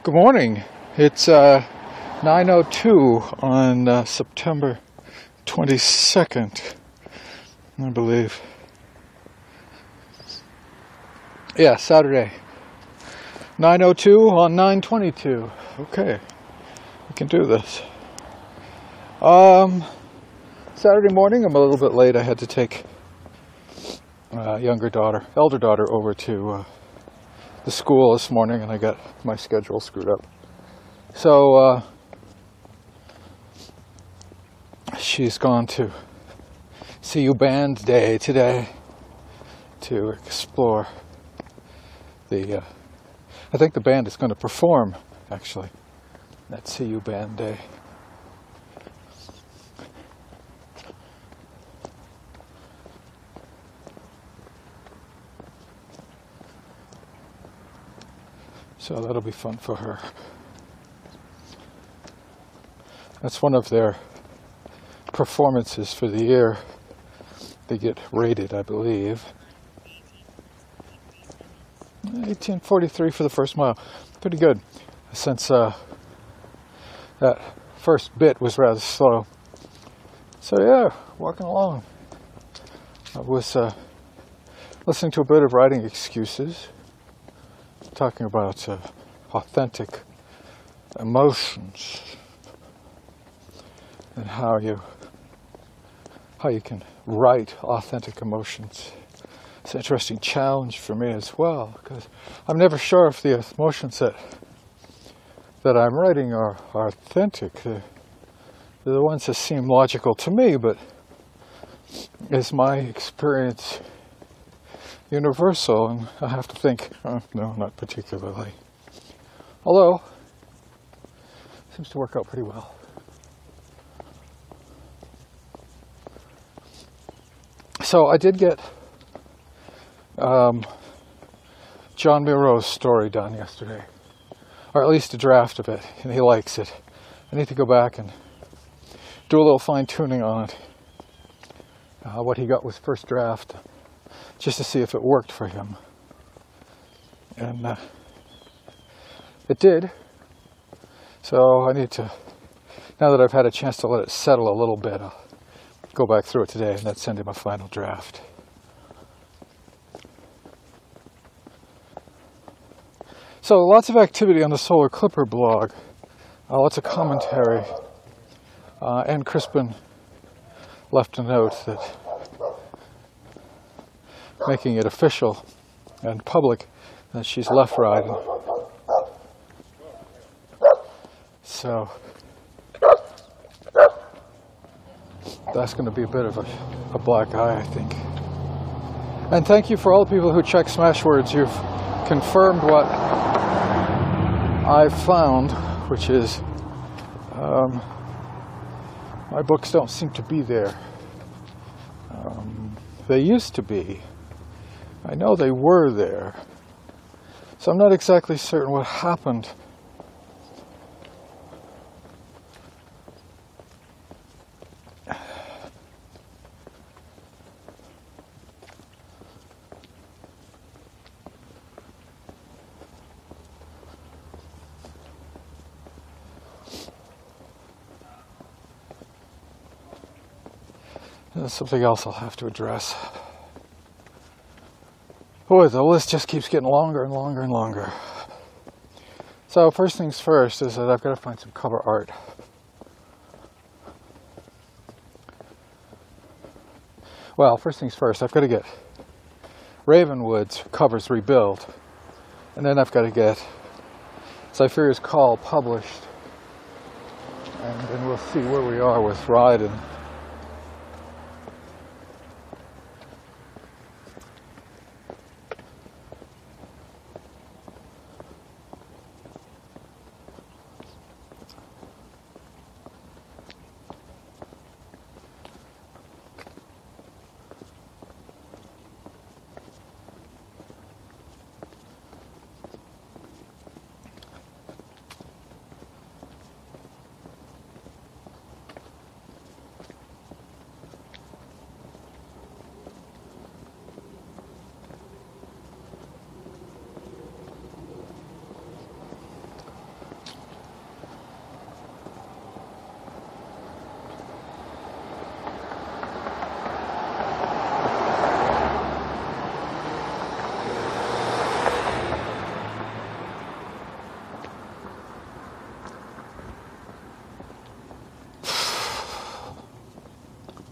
Good morning. It's 9:02 on September 22nd, I believe. Yeah, Saturday. 9:02 on 9:22. Okay, we can do this. Saturday morning, I'm a little bit late. I had to take elder daughter over to the school this morning, and I got my schedule screwed up. So she's gone to CU Band Day today to explore the. I think the band is going to perform actually at CU Band Day. So that'll be fun for her. That's one of their performances for the year. They get rated, I believe. 1843 for the first mile. Pretty good, since that first bit was rather slow. So yeah, walking along. I was listening to a bit of Writing Excuses, talking about authentic emotions and how you can write authentic emotions. It's an interesting challenge for me as well, because I'm never sure if the emotions that I'm writing are authentic. They're the ones that seem logical to me, but is my experience universal? And I have to think, no, not particularly. Although, it seems to work out pretty well. So I did get John Munro's story done yesterday, or at least a draft of it, and he likes it. I need to go back and do a little fine-tuning on it. What he got was first draft, just to see if it worked for him. And it did. So I need to, now that I've had a chance to let it settle a little bit, I'll go back through it today and then send him a final draft. So lots of activity on the Solar Clipper blog, lots of commentary, and Crispin left a note that making it official and public that she's left riding. So that's going to be a bit of a black eye, I think. And thank you for all the people who check Smashwords. You've confirmed what I've found, which is my books don't seem to be there. They used to be. I know they were there. So I'm not exactly certain what happened. There's something else I'll have to address. Boy, the list just keeps getting longer and longer and longer. So first things first is that I've got to find some cover art. Well, first things first, I've got to get Ravenwood's covers rebuilt. And then I've got to get Cypher's Call published. And then we'll see where we are with Ryden.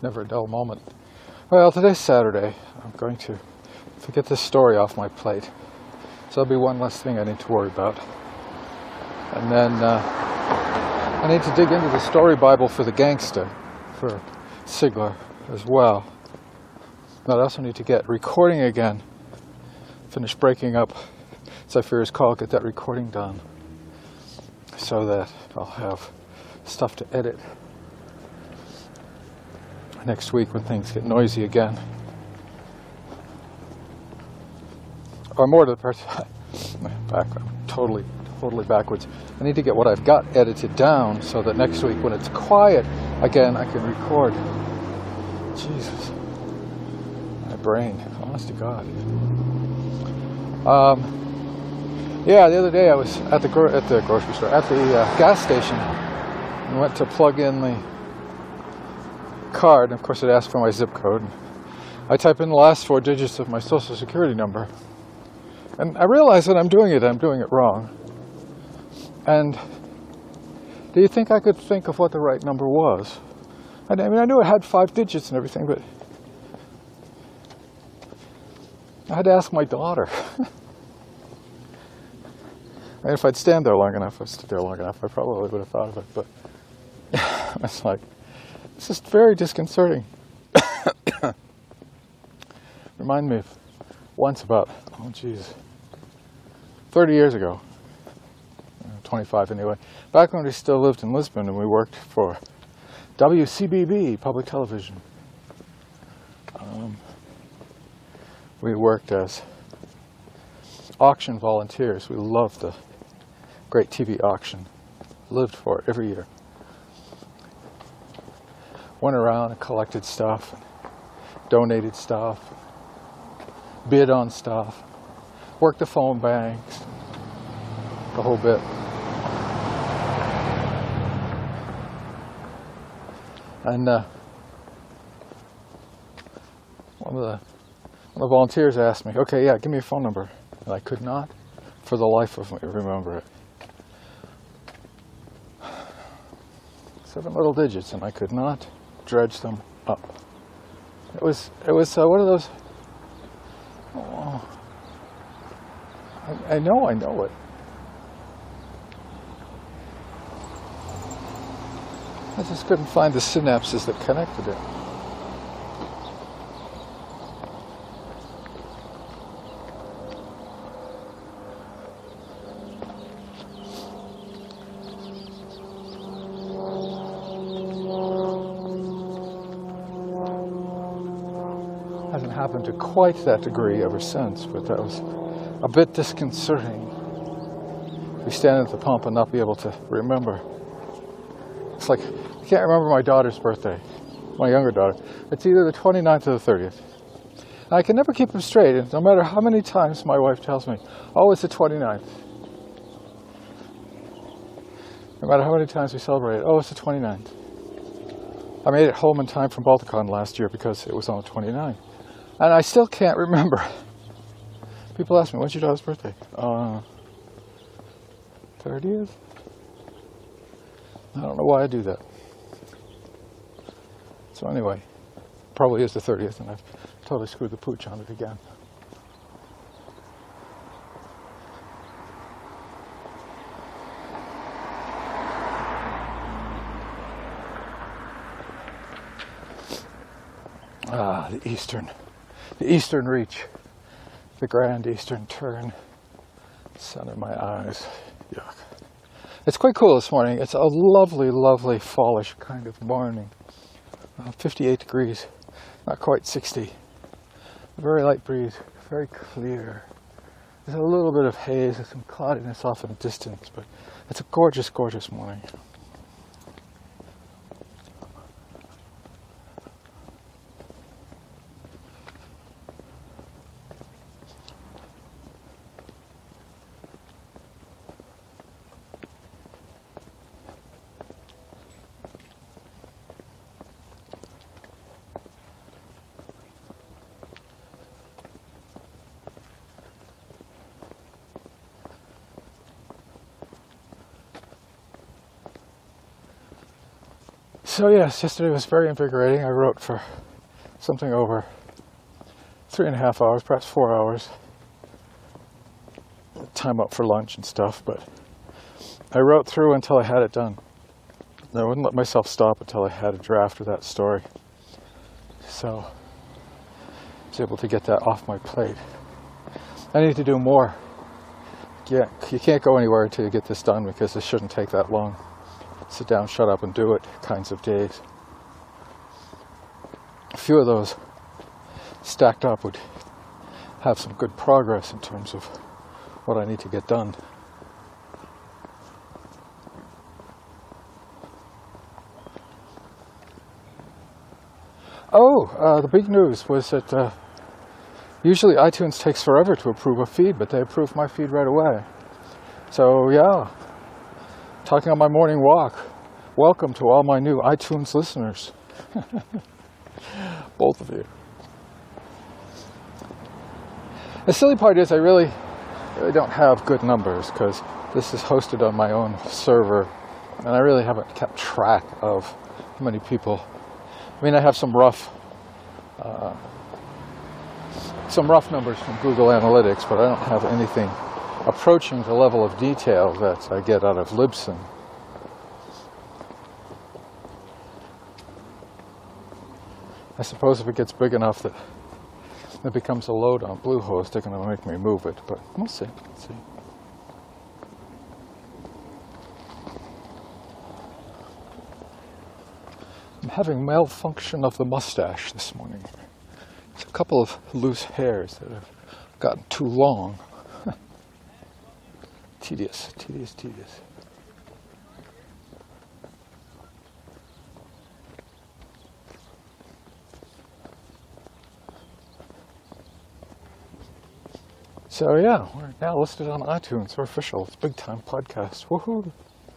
Never a dull moment. Well, today's Saturday. I'm going to get this story off my plate. So that'll be one less thing I need to worry about. And then I need to dig into the story Bible for the gangsta, for Sigler as well. But I also need to get recording again. Finish breaking up Zephyr's call, get that recording done. So that I'll have stuff to edit next week when things get noisy again. Or more to the part, back, totally backwards. I need to get what I've got edited down so that next week when it's quiet again, I can record. Jesus. My brain, honest to God. Yeah, the other day I was at the grocery store, at the gas station, and went to plug in the card, and of course it asked for my zip code. I type in the last 4 digits of my social security number, and I realize that I'm doing it wrong. And do you think I could think of what the right number was? I mean, I knew it had 5 digits and everything, but I had to ask my daughter. I mean, if I'd stood there long enough, I probably would have thought of it, but it's like, it's just very disconcerting. Remind me of once about, 30 years ago, 25 anyway, back when we still lived in Lisbon and we worked for WCBB, public television. We worked as auction volunteers. We loved the great TV auction. Lived for it every year. Went around and collected stuff, donated stuff, bid on stuff, worked the phone banks, the whole bit. And one of the volunteers asked me, okay, yeah, give me your phone number. And I could not, for the life of me, remember it. 7 little digits, and I could not dredge them up. It was one of those. Oh, I know it. I just couldn't find the synapses that connected it. Hasn't happened to quite that degree ever since, but that was a bit disconcerting. We stand at the pump and not be able to remember. It's like, I can't remember my daughter's birthday, my younger daughter. It's either the 29th or the 30th. And I can never keep them straight, and no matter how many times my wife tells me, oh, it's the 29th. No matter how many times we celebrate it, oh, it's the 29th. I made it home in time from Balticon last year because it was on the 29th. And I still can't remember. People ask me, when's your daughter's birthday? 30th? I don't know why I do that. So anyway, probably is the 30th, and I've totally screwed the pooch on it again. Ah, the eastern reach, the grand eastern turn, sun in my eyes, yuck. It's quite cool this morning. It's a lovely, lovely fallish kind of morning. 58 degrees, not quite 60. A very light breeze, very clear. There's a little bit of haze and some cloudiness off in the distance, but it's a gorgeous, gorgeous morning. So yes, yesterday was very invigorating. I wrote for something over 3.5 hours, perhaps 4 hours. Time up for lunch and stuff, but I wrote through until I had it done. I wouldn't let myself stop until I had a draft of that story. So I was able to get that off my plate. I need to do more. Yeah, you can't go anywhere until you get this done because this shouldn't take that long. Sit down, shut up, and do it kinds of days. A few of those stacked up would have some good progress in terms of what I need to get done. The big news was that usually iTunes takes forever to approve a feed, but they approved my feed right away. So yeah, talking on my morning walk. Welcome to all my new iTunes listeners. Both of you. The silly part is I really don't have good numbers because this is hosted on my own server and I really haven't kept track of how many people. I mean, I have some rough numbers from Google Analytics, but I don't have anything approaching the level of detail that I get out of Libsyn. I suppose if it gets big enough that it becomes a load on Bluehost, they're going to make me move it, but we'll see. Let's see. I'm having malfunction of the mustache this morning. It's a couple of loose hairs that have gotten too long. Tedious. So yeah, we're now listed on iTunes. We're official. It's a big time podcast. Woohoo!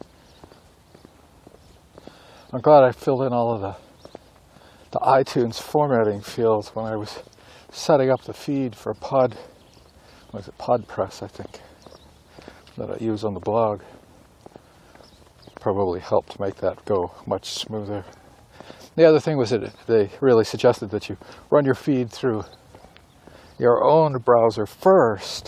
I'm glad I filled in all of the iTunes formatting fields when I was setting up the feed for PodPress, I think, that I use on the blog. Probably helped make that go much smoother. The other thing was that they really suggested that you run your feed through your own browser first,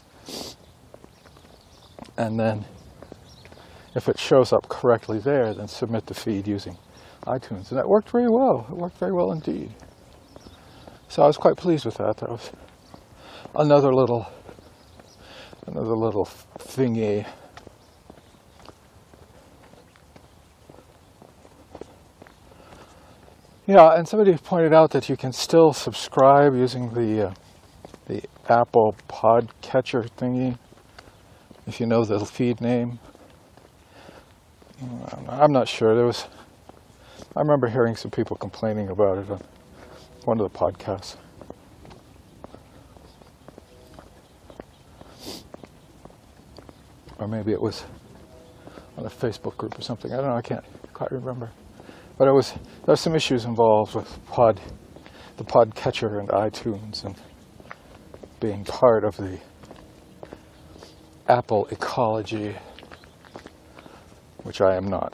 and then if it shows up correctly there, then submit the feed using iTunes. And that worked very well. It worked very well indeed. So I was quite pleased with that. That was another little thingy. Yeah, and somebody pointed out that you can still subscribe using the Apple Podcatcher thingy, if you know the feed name. I'm not sure. I remember hearing some people complaining about it on one of the podcasts. Or maybe it was on a Facebook group or something. I don't know. I can't quite remember. But there was some issues involved with the Podcatcher and iTunes and being part of the Apple ecology, which I am not.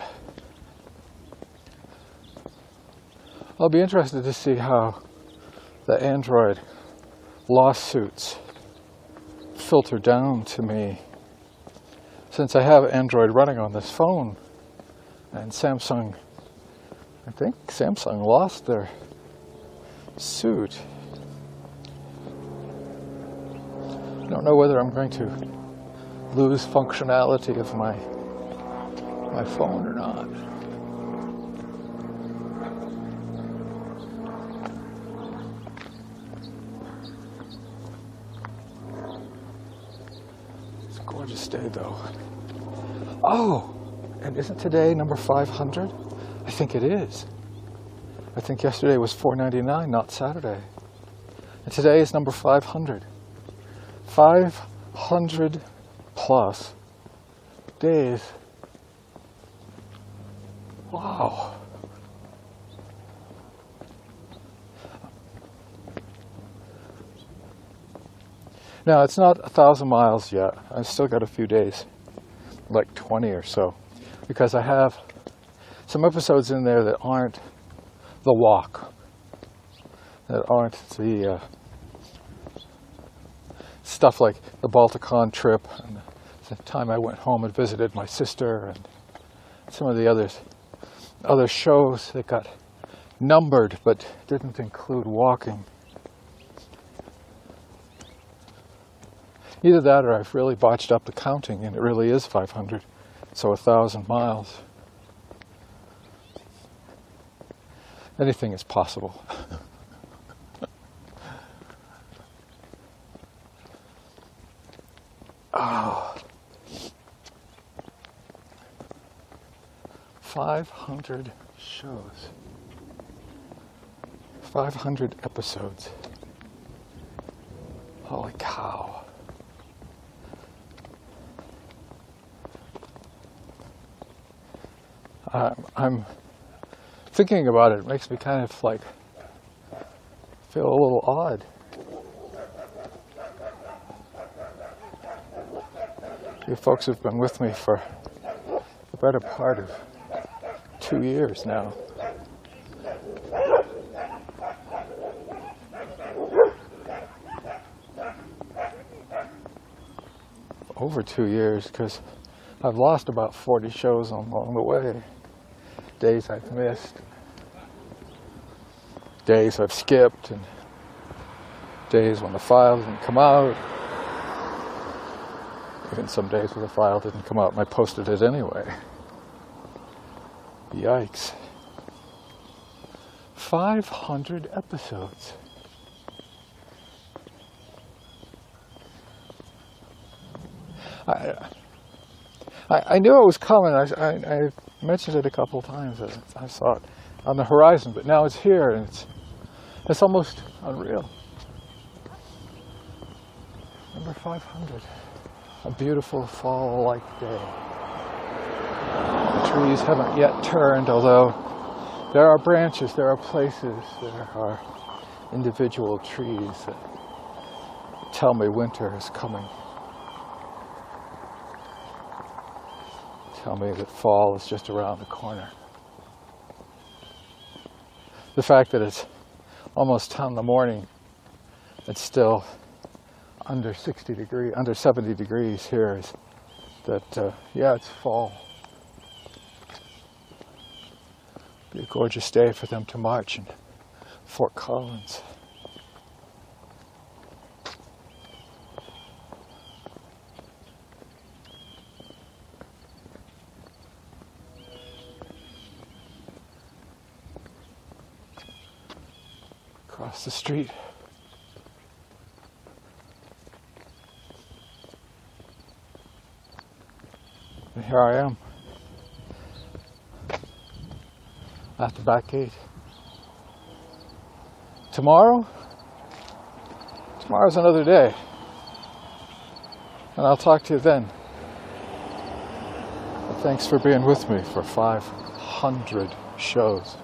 I'll be interested to see how the Android lawsuits filter down to me, since I have Android running on this phone, and I think Samsung lost their suit. I don't know whether I'm going to lose functionality of my phone or not. It's a gorgeous day though. Oh, and isn't today number 500? I think it is. I think yesterday was 499, not Saturday. And today is number 500. 500 plus days. Wow. Now, it's not 1,000 miles yet. I've still got a few days, like 20 or so, because some episodes in there that aren't the walk, that aren't the stuff like the Balticon trip and the time I went home and visited my sister and some of the other shows that got numbered but didn't include walking. Either that or I've really botched up the counting and it really is 500, so 1,000 miles. Anything is possible. Oh. 500 shows. 500 episodes. Holy cow. I'm thinking about it. It makes me kind of like feel a little odd. You folks have been with me for the better part of 2 years now. Over 2 years, because I've lost about 40 shows along the way. Days I've missed, days I've skipped, and days when the file didn't come out. Even some days when the file didn't come out and I posted it anyway. Yikes. 500 episodes. I knew it was coming. I mentioned it a couple of times. I saw it on the horizon, but now it's here, and it's almost unreal. Number 500. A beautiful fall-like day. The trees haven't yet turned, although there are branches, there are places, there are individual trees that tell me winter is coming. Tell me that fall is just around the corner. The fact that it's almost 10 in the morning, it's still under 70 degrees here is that, yeah, it's fall. Be a gorgeous day for them to march in Fort Collins. Across the street. And here I am at the back gate. Tomorrow's another day. And I'll talk to you then. But thanks for being with me for 500 shows.